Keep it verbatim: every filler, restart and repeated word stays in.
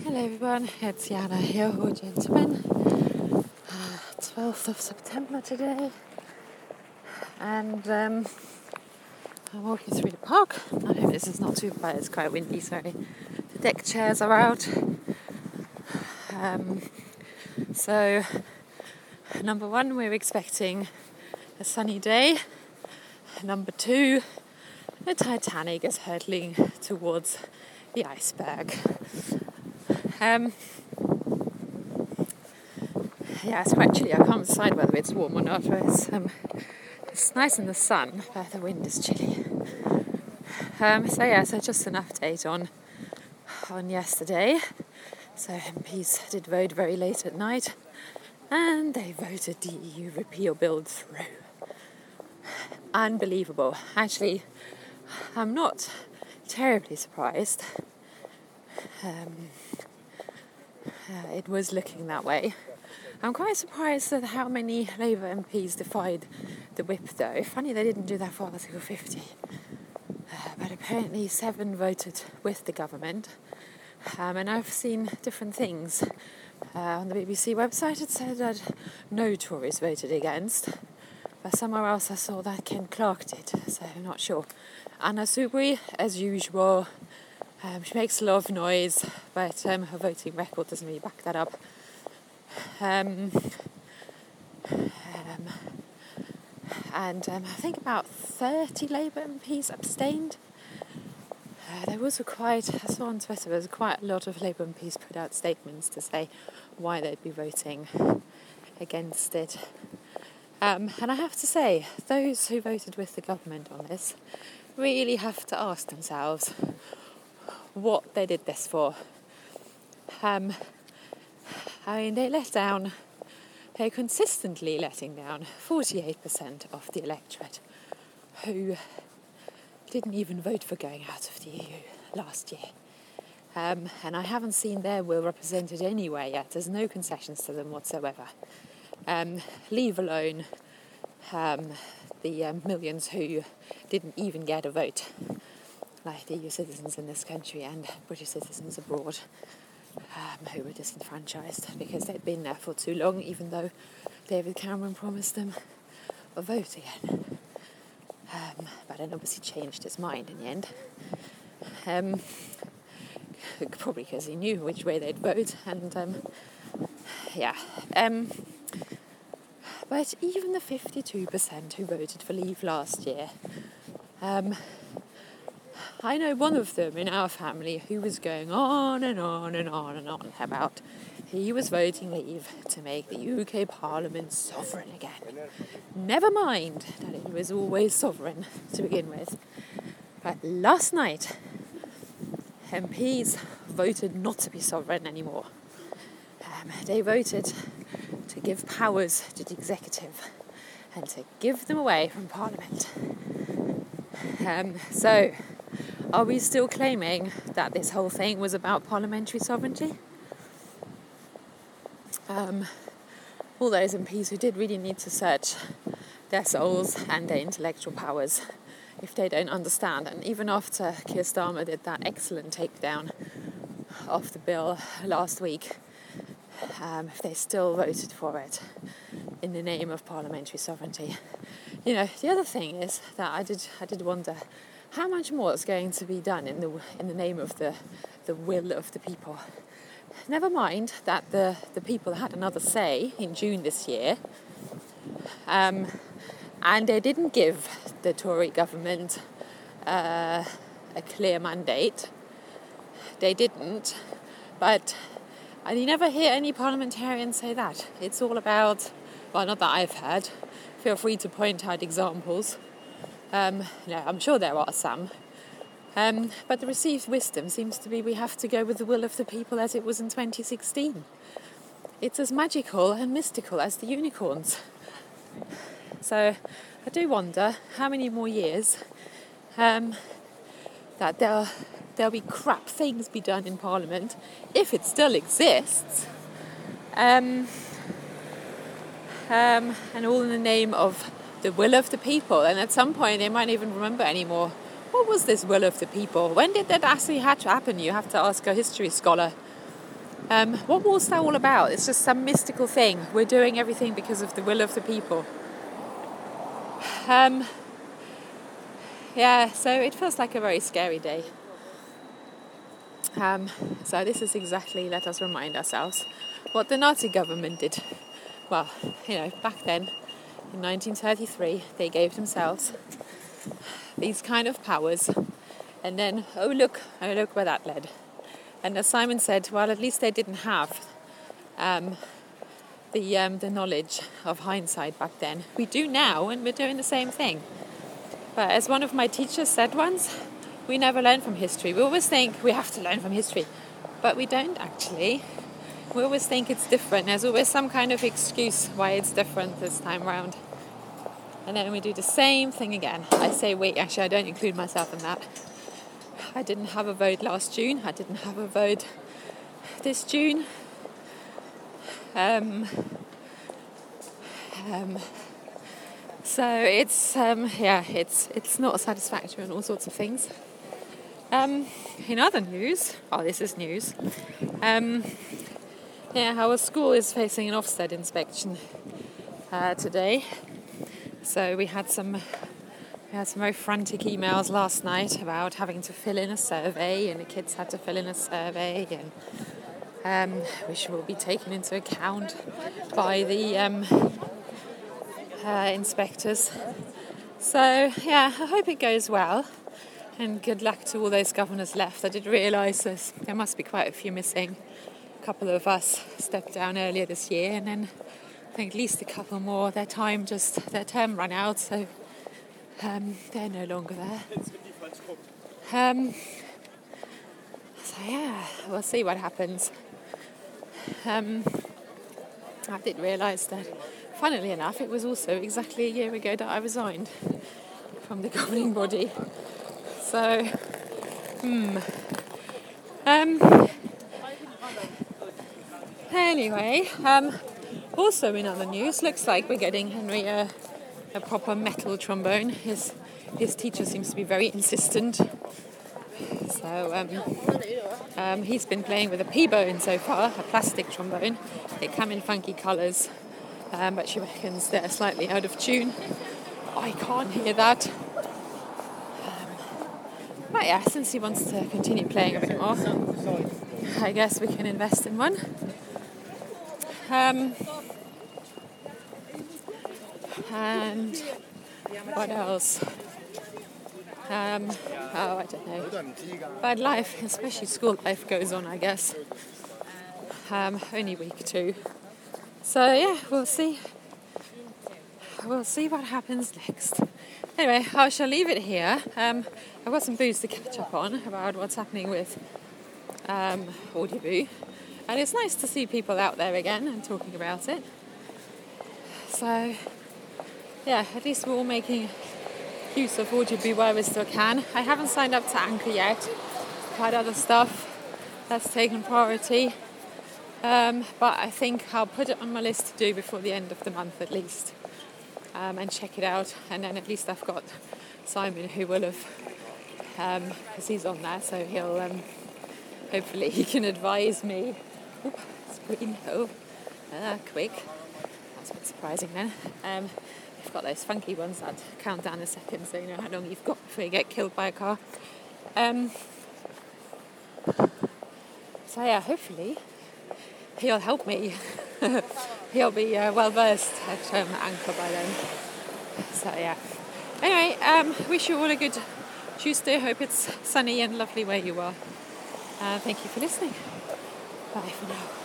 Hello everyone, it's Yana here, or gentlemen. Uh, twelfth of September today, and um, I'm walking through the park. I hope this is not too bad, it's quite windy, sorry. The deck chairs are out. Um, so, number one, we're expecting a sunny day. Number two, the Titanic is hurtling towards the iceberg. Um, yeah, it's quite chilly. I can't decide whether it's warm or not. But it's, um, it's nice in the sun, but the wind is chilly. Um, so yeah, so just an update on on yesterday. So M Ps did vote very late at night, and they voted the E U repeal bill through. Unbelievable. Actually, I'm not terribly surprised. Um, uh, it was looking that way. I'm quite surprised at how many Labour M Ps defied the whip, though. Funny they didn't do that for Article fifty. Uh, but apparently seven voted with the government. Um, and I've seen different things. Uh, on the B B C website it said that no Tories voted against. But somewhere else I saw that Ken Clarke did, so I'm not sure. Anna Soubry, as usual, um, she makes a lot of noise, but um, her voting record doesn't really back that up. Um, um, and um, I think about thirty Labour M Ps abstained. Uh, there was a quite, I saw on Twitter, there was quite a lot of Labour M Ps put out statements to say why they'd be voting against it. Um, and I have to say, those who voted with the government on this really have to ask themselves what they did this for. Um, I mean, they let down, they're consistently letting down forty-eight percent of the electorate who didn't even vote for going out of the E U last year. Um, and I haven't seen their will represented anywhere yet. There's no concessions to them whatsoever. Um, leave alone um, the um, millions who didn't even get a vote, like the E U citizens in this country and British citizens abroad. Um, who were disenfranchised because they'd been there for too long, even though David Cameron promised them a vote again. Um, but then obviously changed his mind in the end. Um, probably because he knew which way they'd vote, and um, yeah. Um, but even the fifty-two percent who voted for Leave last year, um, I know one of them in our family who was going on and on and on and on about he was voting Leave to make the U K Parliament sovereign again. Never mind that it was always sovereign to begin with. But last night, M Ps voted not to be sovereign anymore. Um, they voted to give powers to the executive and to give them away from Parliament. Um, so... Are we still claiming that this whole thing was about parliamentary sovereignty? Um, all those M Ps who did really need to search their souls and their intellectual powers if they don't understand. And even after Keir Starmer did that excellent takedown of the bill last week, um, if they still voted for it in the name of parliamentary sovereignty. You know, the other thing is that I did I did wonder how much more is going to be done in the in the name of the, the will of the people. Never mind that the, the people had another say in June this year, um, and they didn't give the Tory government uh, a clear mandate. They didn't, but and you never hear any parliamentarians say that. It's all about, well, not that I've heard. Feel free to point out examples. Um, no, I'm sure there are some. Um, but the received wisdom seems to be we have to go with the will of the people as it was in twenty sixteen. It's as magical and mystical as the unicorns. So I do wonder how many more years um, that there'll, there'll be crap things be done in Parliament, if it still exists, um, um, and all in the name of the will of the people. And at some point they might even remember anymore. What was this will of the people? When did that actually have to happen? You have to ask a history scholar. Um, what was that all about? It's just some mystical thing. We're doing everything because of the will of the people. Um, yeah, so it feels like a very scary day. Um, so this is exactly, let us remind ourselves, what the Nazi government did. Well, you know, back then, in nineteen thirty-three, they gave themselves these kind of powers. And then, oh look, oh look where that led. And as Simon said, well, at least they didn't have um, the um, the knowledge of hindsight back then. We do now, and we're doing the same thing. But as one of my teachers said once, we never learn from history. We always think we have to learn from history, but we don't actually. We always think it's different. There's always some kind of excuse why it's different this time round. And then we do the same thing again. I say, wait, actually, I don't include myself in that. I didn't have a vote last June. I didn't have a vote this June. Um, um, so it's um, yeah, it's it's not satisfactory on all sorts of things. Um, in other news, oh, this is news. Um, yeah, our school is facing an Ofsted inspection uh, today. So we had some we had some very frantic emails last night about having to fill in a survey, and the kids had to fill in a survey, and um, which will be taken into account by the um, uh, inspectors. So yeah, I hope it goes well, and good luck to all those governors left. I did realise there must be quite a few missing. A couple of us stepped down earlier this year, and then I think at least a couple more. Their time just their term ran out, so um, they're no longer there. Um, so yeah, we'll see what happens. Um, I did realise that, funnily enough, it was also exactly a year ago that I resigned from the governing body. So, hmm. Um. Anyway, um, also in other news, looks like we're getting Henry a, a proper metal trombone. His his teacher seems to be very insistent. So um, um, he's been playing with a P-bone so far, a plastic trombone. They come in funky colours, um, but she reckons they're slightly out of tune. I can't hear that. Um, but yeah, since he wants to continue playing a bit more, I guess we can invest in one. Um, and what else? Um, oh, I don't know. But life, especially school life, goes on, I guess. Um, only week two. So yeah, we'll see. We'll see what happens next. Anyway, I shall leave it here. Um, I've got some booze to catch up on about what's happening with um, Audioboo. And it's nice to see people out there again and talking about it. So, yeah, at least we're all making use of Audioboo where we still can. I haven't signed up to Anchor yet. I've had other stuff that's taken priority. Um, but I think I'll put it on my list to do before the end of the month at least. Um, and check it out. And then at least I've got Simon who will have, um, because he's on there, so he'll, um, hopefully he can advise me. Oop, screen, oh, ah, quick. That's a bit surprising then. Um, you've got those funky ones that count down a second so you know how long you've got before you get killed by a car. Um, so yeah, hopefully he'll help me. He'll be uh, well versed at um, Anchor by then. So yeah. Anyway, um, wish you all a good Tuesday. Hope it's sunny and lovely where you are. Uh, thank you for listening. Bye for now.